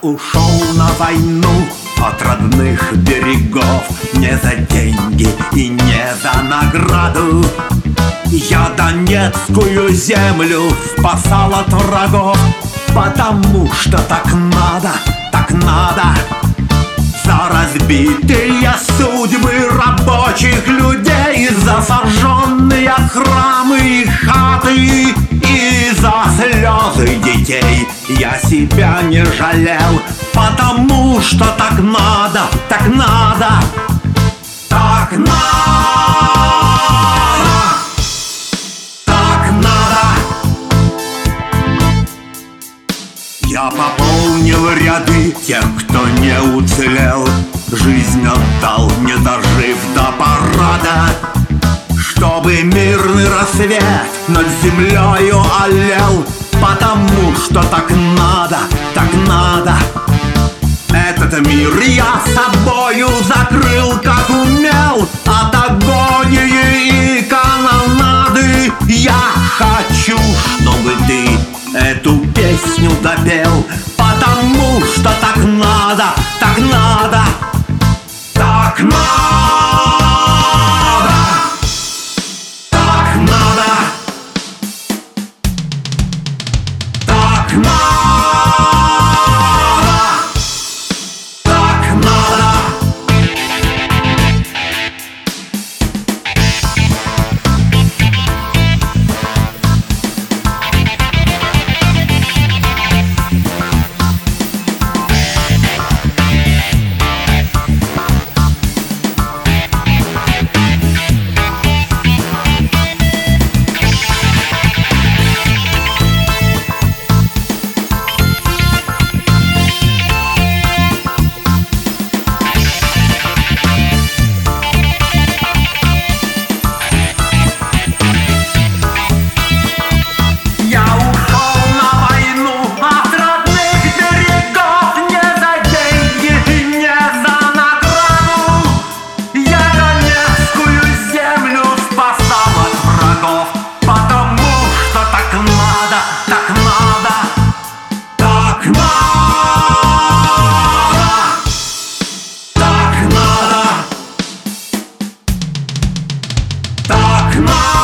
ушел на войну от родных берегов не за деньги и не за награду. Я Донецкую землю спасал от врагов, потому что так надо, так надо. За разбитые судьбы рабочих людей, за сожженные храмы и хаты, и за слезы детей я себя не жалел, потому что так надо, так надо, так надо, так надо. Я пополнил ряды тех, кто не уцелел, жизнь отдал, не дожив до парада, чтобы мирный рассвет над землею алел, потому что так надо, так надо. Этот мир я собою закрыл, как умел, от агонии и канонады. Я хочу, чтобы ты эту песню допел, потому что так надо, так надо, так надо, так надо, так надо. Так надо.